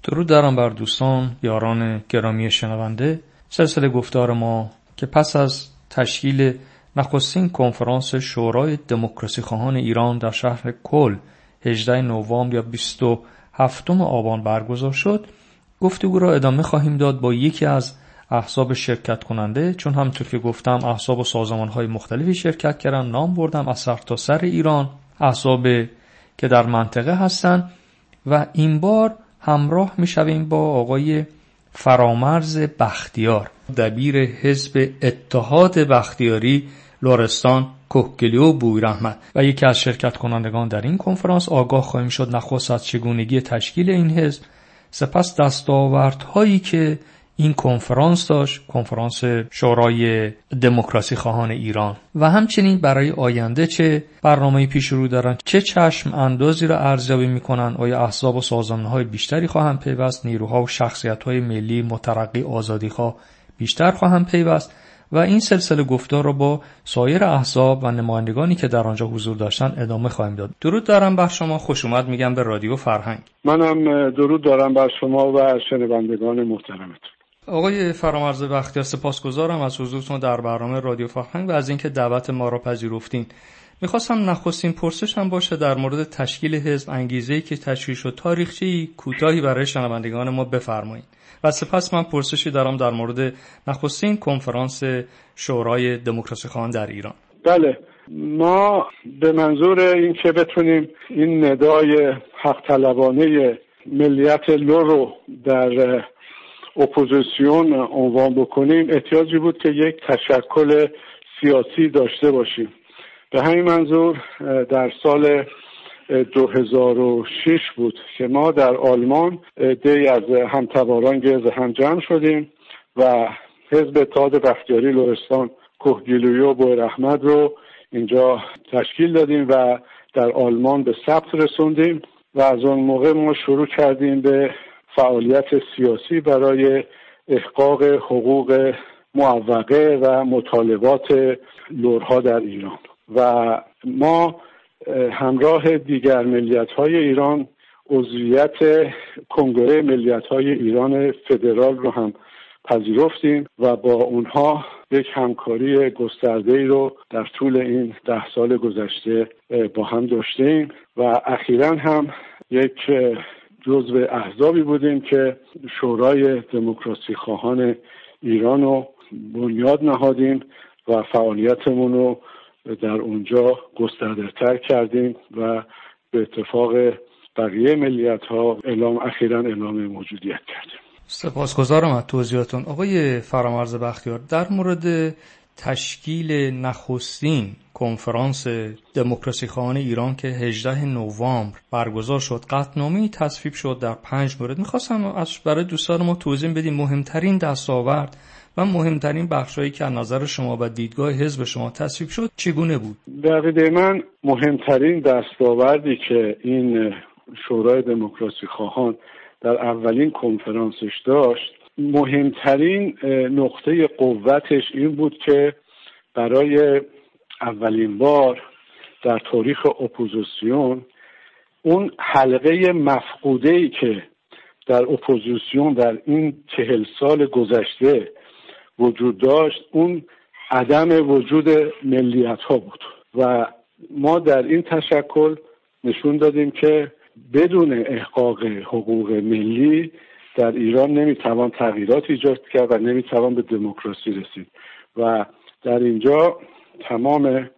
درود دارم بر دوستان یاران گرامی شنونده. سلسله گفتار ما که پس از تشکیل نخستین کنفرانس شورای دموکراسی خواهان ایران در شهر کل 18 نوامبر یا 27 آبان برگزار شد، گفتگو را ادامه خواهیم داد با یکی از احزاب شرکت کننده، چون همونطور که گفتم احزاب و سازمان‌های مختلفی شرکت کردن. نام بردم از سرتاسر ایران احزاب که در منطقه هستند و این بار همراه میشویم با آقای فرامرز بختیار، دبیر حزب اتحاد بختیاری لرستان کهگلی و بویراحمد و یکی از شرکت کنندگان در این کنفرانس. آگاه خواهیم شد نخست از چگونگی تشکیل این حزب، سپس دستاوردهایی که این کنفرانس داشت، کنفرانس شورای دموکراسی خواهان ایران، و همچنین برای آینده چه برنامه‌ای پیش رو دارن، چه چشم اندازی را ارزیابی میکنن، آیا احزاب و سازمان‌های بیشتری خواهند پیوست، نیروها و شخصیت‌های ملی مترقی آزادیخواه بیشتر خواهند پیوست، و این سلسله گفتار را با سایر احزاب و نمایندگانی که در آنجا حضور داشتن ادامه خواهیم داد. درود دارم بر شما، خوش اومد میگم به رادیو فرهنگ. منم درود دارم بر شما و شنوندگان محترمتون. آقای فرامرز بختیار، سپاسگزارم از حضورتون در برنامه رادیو فرهنگ و از اینکه دعوت ما را پذیرفتین. میخواستم نخستین پرسشم باشه در مورد تشکیل حزب، انگیزه‌ای که تشکیل شد، تاریخچه‌ای کوتاهی برای شنوندگان ما بفرمایید. و سپس من پرسشی دارم در مورد نخستین کنفرانس شورای دموکراسی خواهان در ایران. بله، ما به منظور این که بتونیم این ندای حق طلبانه ملیت لر رو در اپوزیسیون عنوان بکنیم، احتیاجی بود که یک تشکل سیاسی داشته باشیم. به همین منظور در سال 2006 بود که ما در آلمان عده‌ای از همتواران گرد هم جمع شدیم و حزب اتحاد بختیاری لرستان کهگیلویی و بویراحمد رو اینجا تشکیل دادیم و در آلمان به ثبت رسوندیم و از اون موقع ما شروع کردیم به فعالیت سیاسی برای احقاق حقوق معوقه و مطالبات لرها در ایران. و ما همراه دیگر ملیت‌های ایران عضویت کنگره ملیت‌های ایران فدرال رو هم پذیرفتیم و با اونها یک همکاری گسترده‌ای رو در طول این 10 سال گذشته با هم داشتیم و اخیراً هم یک جزو احزابی بودیم که شورای دموکراسی خواهان ایران رو بنیاد نهادیم و فعالیتمون رو در اونجا گسترده‌تر کردیم و به اتفاق بقیه ملیت‌ها اخیراً اعلام موجودیت کردیم. سپاسگزارم از توضیحاتون. آقای فرامرز بختیار، در مورد تشکیل نخستین کنفرانس دموکراسی خواهان ایران که 18 نوامبر برگزار شد، قطعنامه‌ای تصویب شد در 5 مورد. می‌خواستم برای دوستان ما توضیح بدیم مهمترین دستاورد و مهمترین بخشایی که از نظر شما و دیدگاه حزب شما تصویب شد چگونه بود؟ در عقیده من مهمترین دستاوردی که این شورای دموکراسی خواهان در اولین کنفرانسش داشت، مهمترین نقطه قوتش این بود که برای اولین بار در تاریخ اپوزیسیون اون حلقه مفقوده‌ای که در اپوزیسیون در این 40 سال گذشته وجود داشت، اون عدم وجود ملیت‌ها بود و ما در این تشکل نشون دادیم که بدون احقاق حقوق ملی در ایران نمیتوان تغییرات ایجاد کرد و نمیتوان به دموکراسی رسید و در اینجا تمام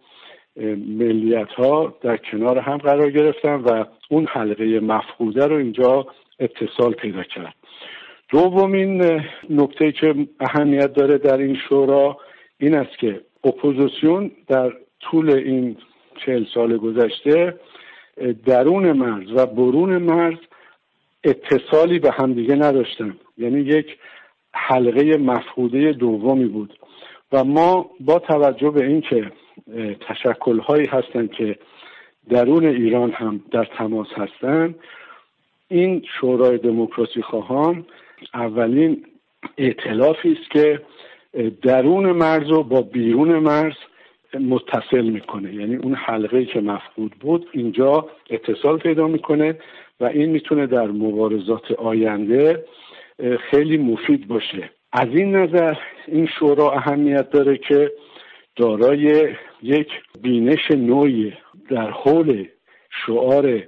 ملیت‌ها در کنار هم قرار گرفتن و اون حلقه مفقوده رو اینجا اتصال پیدا کرد. دومین نکته که اهمیت داره در این شورا این است که اپوزیسیون در طول این 40 سال گذشته درون مرز و برون مرز اتصالی به همدیگه نداشتن، یعنی یک حلقه مفقوده دومی بود و ما با توجه به این که تشکل‌هایی هستن که درون ایران هم در تماس هستن، این شورای دموکراسی خواهان اولین ائتلافی است که درون مرز و با بیرون مرز متصل میکنه، یعنی اون حلقه‌ای که مفقود بود اینجا اتصال پیدا میکنه و این میتونه در مبارزات آینده خیلی مفید باشه. از این نظر این شورا اهمیت داره که دارای یک بینش نوعی در حول شعار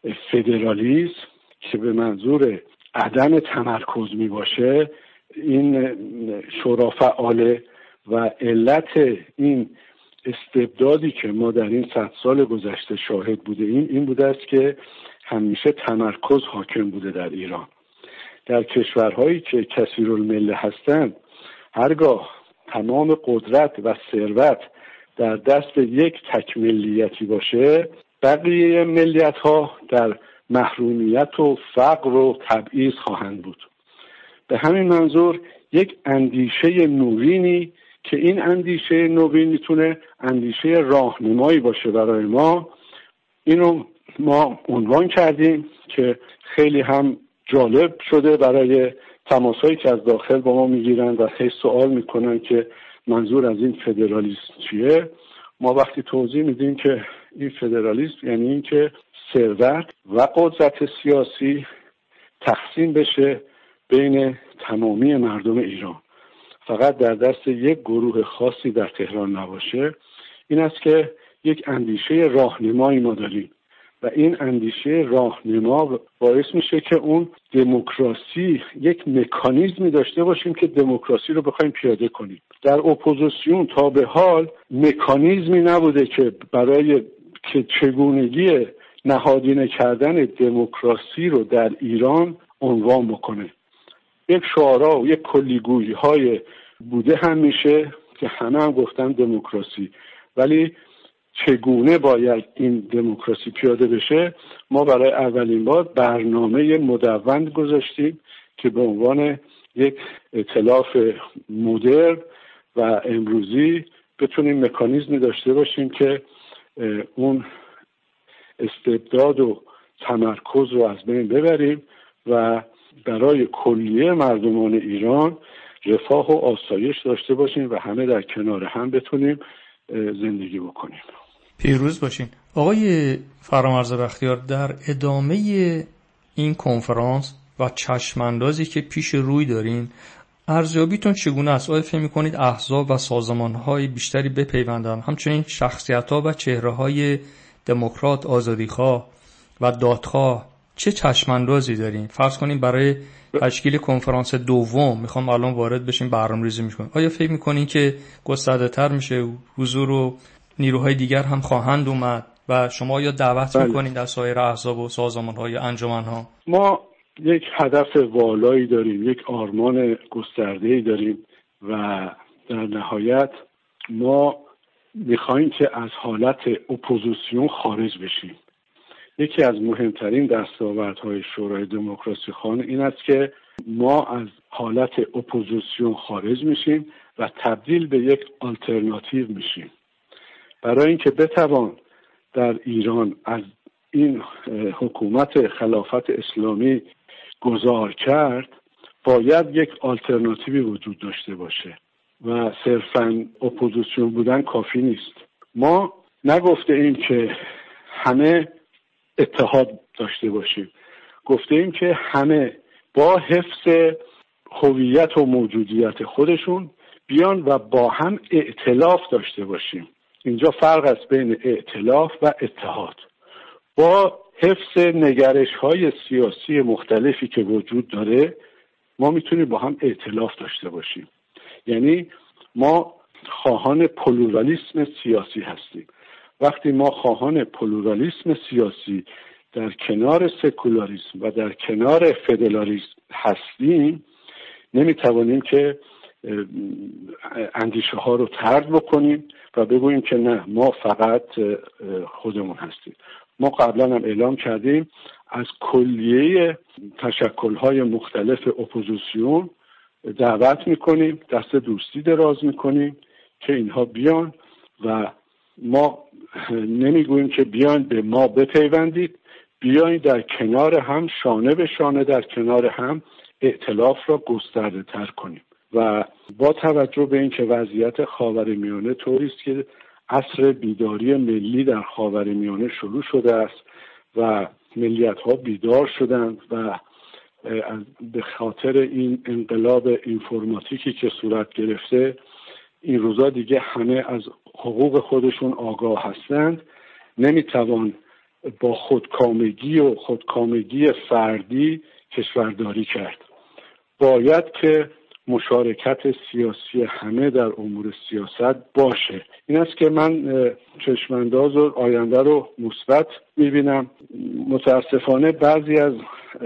فدرالیسم که به منظور عدم تمرکز می باشه این شورا فعاله و علت این استبدادی که ما در این 100 سال گذشته شاهد بوده این بوده است که همیشه تمرکز حاکم بوده در ایران. در کشورهایی که کثیرالمله هستند هرگاه تمام قدرت و ثروت در دست یک تک ملیتی باشه بقیه ملیت ها در محرومیت و فقر و تبعیض خواهند بود. به همین منظور یک اندیشه نوینی که این اندیشه نوین میتونه اندیشه راهنمایی باشه برای ما، اینو ما عنوان کردیم که خیلی هم جالب شده برای تماسایی که از داخل با ما میگیرن و خیلی سوال میکنن که منظور از این فدرالیسم چیه. ما وقتی توضیح میدیم که این فدرالیسم یعنی این که ثروت و قدرت سیاسی تقسیم بشه بین تمامی مردم ایران، فقط در دست یک گروه خاصی در تهران نباشه. این است که یک اندیشه راهنمایی ما داریم و این اندیشه راهنما باعث میشه که اون دموکراسی یک مکانیزمی داشته باشیم که دموکراسی رو بخوایم پیاده کنیم. در اپوزیسیون تا به حال مکانیزمی نبوده که برای که چگونگی نهادینه کردن دموکراسی رو در ایران عنوان بکنه. یک شعارها و یک کلیگویی های بوده همیشه که همه هم گفتن دموکراسی، ولی چگونه باید این دموکراسی پیاده بشه ما برای اولین بار برنامه مدون گذاشتیم که به عنوان یک ائتلاف مدرن و امروزی بتونیم مکانیزمی داشته باشیم که اون استبداد و تمرکز رو از بین ببریم و برای کلیه مردمان ایران رفاه و آسایش داشته باشیم و همه در کنار هم بتونیم زندگی بکنیم. پیروز باشین. آقای فرامرز بختیار، در ادامه این کنفرانس و چشماندازی که پیش روی دارین ارزیابیتون چگونه است؟ آیا فکر می‌کنید احزاب و سازمان‌های بیشتری بپیوندن، همچنین شخصیت‌ها و چهره‌های دموکرات، آزادیخواه و دادخواه؟ چه چشماندازی دارین؟ فرض کنیم برای تشکیل کنفرانس دوم میخوام الان وارد بشیم، برنامه‌ریزی می‌کنیم. آیا فکر می‌کنین که گسترده‌تر میشه، حضور و نیروهای دیگر هم خواهند اومد و شما آیا دعوت می‌کنین در سایر احزاب و سازمان‌ها یا انجمن‌ها؟ ما یک هدف والایی داریم، یک آرمان گسترده‌ای داریم و در نهایت ما می‌خوایم که از حالت اپوزیسیون خارج بشیم. یکی از مهمترین دستاوردهای شورای دموکراسی خواهان این است که ما از حالت اپوزیسیون خارج میشیم و تبدیل به یک آلترناتیو میشیم. برای اینکه بتوان در ایران از این حکومت خلافت اسلامی گذار کرد باید یک آلترناتیوی وجود داشته باشه و صرفاً اپوزیسیون بودن کافی نیست. ما نگفته ایم که همه اتحاد داشته باشیم، گفته ایم که همه با حفظ هویت و موجودیت خودشون بیان و با هم ائتلاف داشته باشیم. اینجا فرق است بین ائتلاف و اتحاد. با حفظ نگرش‌های سیاسی مختلفی که وجود داره ما میتونیم با هم ائتلاف داشته باشیم. یعنی ما خواهان پلورالیسم سیاسی هستیم. وقتی ما خواهان پلورالیسم سیاسی در کنار سکولاریسم و در کنار فدرالیسم هستیم نمیتوانیم که اندیشه ها رو طرد بکنیم و بگوییم که نه ما فقط خودمون هستیم. ما قبلا هم اعلام کردیم از کلیه تشکل‌های مختلف اپوزیسیون دعوت میکنیم، دست دوستی دراز میکنیم که اینها بیان و ما نمیگوییم که بیاین به ما بپیوندید، بیاین در کنار هم شانه به شانه در کنار هم ائتلاف را گسترده تر کنیم و با توجه به اینکه وضعیت خاورمیانه طوری است که عصر بیداری ملی در خاورمیانه شروع شده است و ملیت‌ها بیدار شدند و به خاطر این انقلاب اینفورماتیکی که صورت گرفته این روزا دیگه همه از حقوق خودشون آگاه هستند. نمیتوان با خودکامگی فردی کشورداری کرد. باید که مشارکت سیاسی همه در امور سیاست باشه. این است که من چشمانداز و آینده رو مثبت میبینم. متاسفانه بعضی از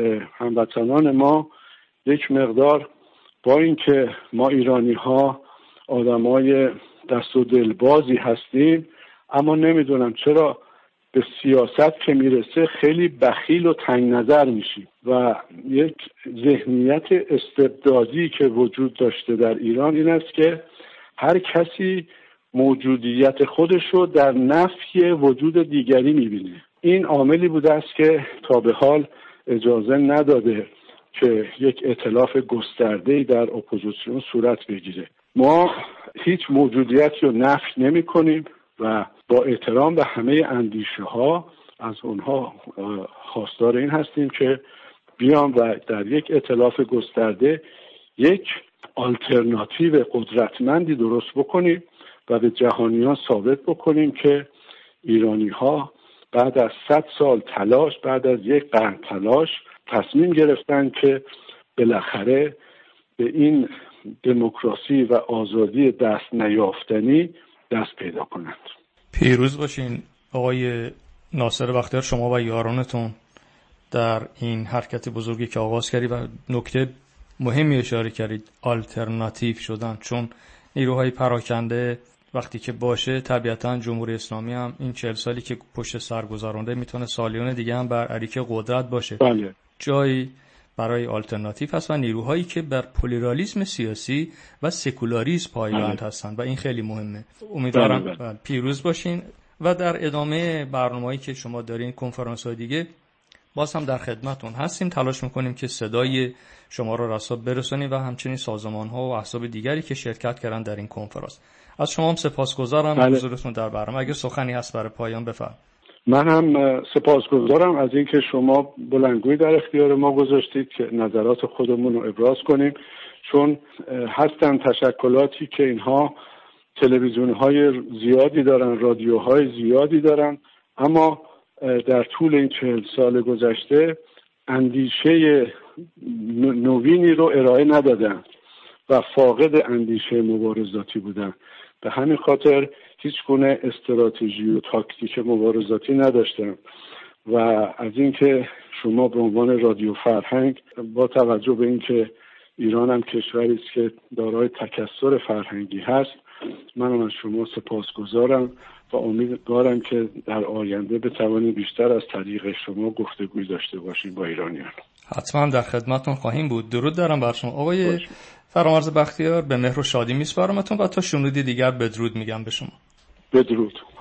هموطنان ما یک مقدار با اینکه ما ایرانی ها آدمای دست و دلبازی هستیم، اما نمیدونم چرا به سیاست که میرسه خیلی بخیل و تنگ نظر میشیم و یک ذهنیت استبدادی که وجود داشته در ایران این است که هر کسی موجودیت خودش رو در نفی وجود دیگری میبینه. این عاملی بوده است که تا به حال اجازه نداده که یک ائتلاف گسترده‌ای در اپوزیسیون صورت بگیره. ما هیچ موجودیتی رو نفی نمی کنیم و با احترام به همه اندیشه ها از اونها خواستار این هستیم که بیان و در یک ائتلاف گسترده یک آلترناتیو قدرتمندی درست بکنیم و به جهانیان ثابت بکنیم که ایرانی ها بعد از 100 سال تلاش، بعد از یک قرن تلاش تصمیم گرفتن که بالاخره به این دموکراسی و آزادی دست نیافتنی دست پیدا کنند. پیروز باشین آقای ناصر بختیار، شما و یارانتون در این حرکت بزرگی که آغاز کردید و نکته مهمی اشاره کردید، آلترناتیو شدن. چون نیروهای پراکنده وقتی که باشه طبیعتاً جمهوری اسلامی هم این 40 سالی که پشت سر گذرانده میتونه سالیان دیگه هم بر اریکه قدرت باشه. بله. جایی برای آلترناتیو هست و نیروهایی که بر پلیرالیسم سیاسی و سکولاریسم پایبند هستند و این خیلی مهمه. امیدوارم پیروز باشین و در ادامه برنامه‌ای که شما دارین، کنفرانس‌های دیگه، باز هم در خدمتون هستیم. تلاش میکنیم که صدای شما رو رسا برسونیم و همچنین سازمان‌ها و احزاب دیگری که شرکت کردن در این کنفرانس. از شما هم سپاسگزارم حضورتون در برنامه. اگه سخنی هست برای پایان بفرمایید. من هم سپاسگزارم از اینکه شما بلندگویی در اختیار ما گذاشتید که نظرات خودمون رو ابراز کنیم، چون هستن تشکلاتی که اینها تلویزیون‌های زیادی دارن، رادیوهای زیادی دارن، اما در طول این 40 سال گذشته اندیشه نوینی رو ارائه ندادن و فاقد اندیشه مبارزاتی بودن. به همین خاطر هیچ گونه استراتژی و تاکتیک مبارزاتی نداشتن و از اینکه شما به عنوان رادیو فرهنگ با توجه به اینکه ایران هم کشوری است که دارای تکثر فرهنگی هست، منم از شما سپاسگزارم و امیدوارم که در آینده بتوانیم بیشتر از طریق شما گفتگوی داشته باشیم با ایرانیان. حتما در خدمتتون خواهیم بود. درود دارم بر شما آقای فرامرز بختیار. به مهر و شادی میسپارمتون و تا شنودی دیگر بدرود میگم به شما. بدرود.